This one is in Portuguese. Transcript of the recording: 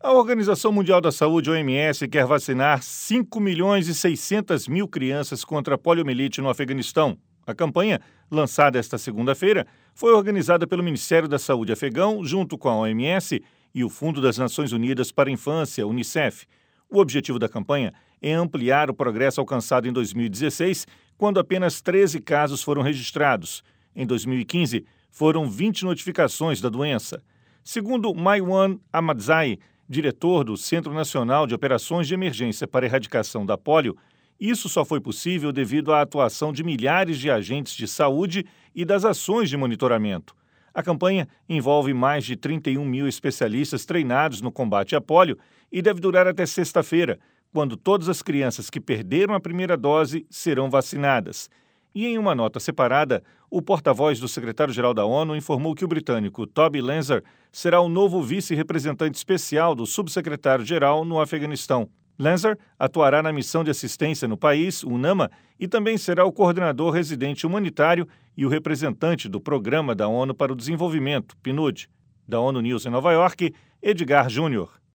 A Organização Mundial da Saúde, OMS, quer vacinar 5.600.000 crianças contra a poliomielite no Afeganistão. A campanha, lançada esta segunda-feira, foi organizada pelo Ministério da Saúde afegão, junto com a OMS e o Fundo das Nações Unidas para a Infância, UNICEF. O objetivo da campanha é ampliar o progresso alcançado em 2016, quando apenas 13 casos foram registrados. Em 2015, foram 20 notificações da doença. Segundo Maiwan Ahmadzai, diretor do Centro Nacional de Operações de Emergência para a Erradicação da Polio, isso só foi possível devido à atuação de milhares de agentes de saúde e das ações de monitoramento. A campanha envolve mais de 31 mil especialistas treinados no combate à polio e deve durar até sexta-feira, quando todas as crianças que perderam a primeira dose serão vacinadas. E em uma nota separada, o porta-voz do secretário-geral da ONU informou que o britânico Toby Lenzer será o novo vice-representante especial do subsecretário-geral no Afeganistão. Lenzer atuará na missão de assistência no país, UNAMA, e também será o coordenador residente humanitário e o representante do Programa da ONU para o Desenvolvimento, PNUD. Da ONU News em Nova York, Edgar Júnior.